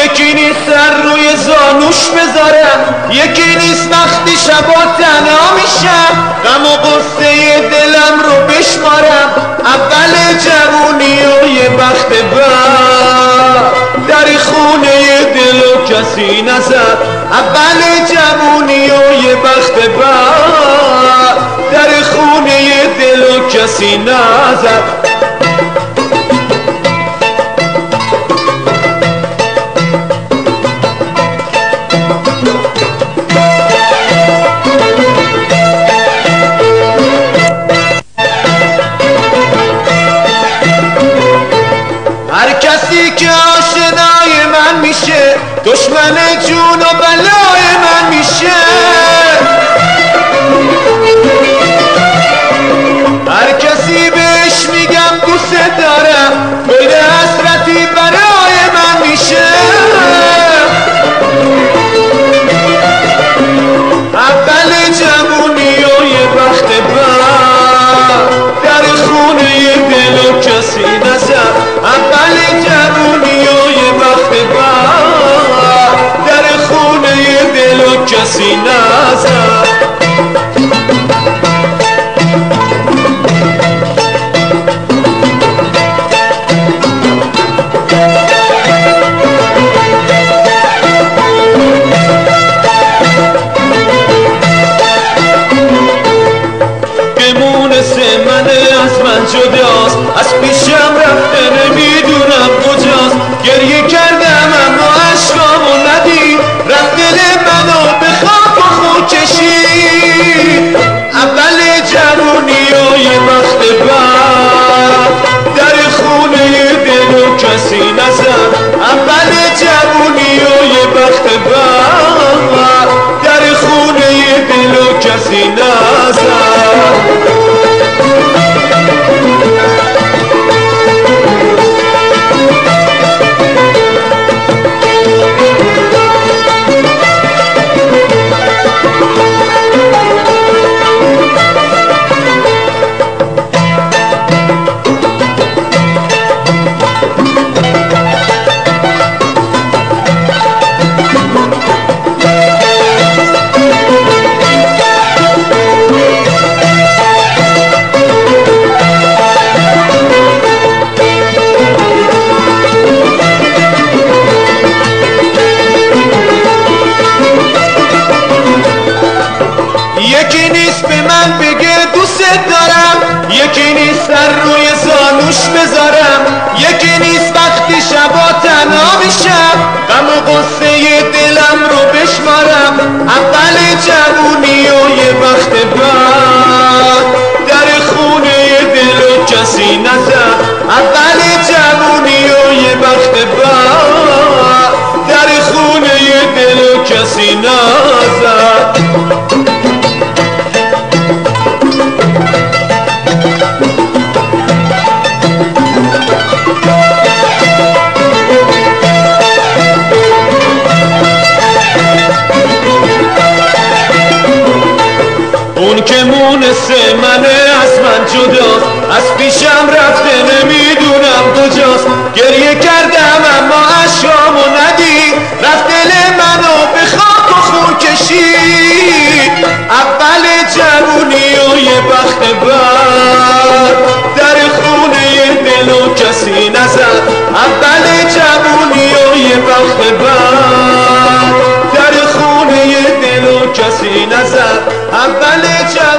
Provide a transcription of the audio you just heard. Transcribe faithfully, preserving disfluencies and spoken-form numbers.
یکی نیست سر روی زانوش بذارم، یکی نیست وقتی شبا تنها میشم غم و قصه دلم رو بشمارم. اول جوونی و یه بخت بد در خونه دل و کسی نزد. اول جوونی و یه بخت بد در خونه دل و کسی نزد. هر کسی که آشنای من میشه دشمن جون و بلای من میشه. هر کسی بهش میگم دوست دارم گل حسرتی برای من میشه. اول جوونی و یه بخت بد در خونه دل و کسی نزد. اول جوونی و یه بخت بد در خونه دل و کسی نزد. من از من جداست، از پیشم رفته نمیدونم کجاست. گریه کردم اما عشقامو ندید، رفت دل منو به خاک و خون کشید. اول جوونی و یه بخت بد در خونه دل و کسی نزد. اول جوونی و یه بخت بد در خونه دل و کسی نزد. یکی نیست به من بگه دوست دارم، یکی نیست سر روی زانوش بذارم، یکی نیست وقتی شبا تنها میشم غم و قصه دلم رو بشمارم. اول جوونی و یه بخت بد در خونه دل و کسی نزد. اول جوونی و یه بخت بد در خونه دل و کسی نزد. اون که مونسه منه از من جداست، از پیشم رفته نمیدونم کجاست. گریه کردم اما عشقامو ندید، رفت دل منو به خاک و خون کشید. اول جوونی و یه بخت بد در خونه دل و کسی نزد. اول جوونی و یه بخت بد در خونه دل و کسی نزد. اول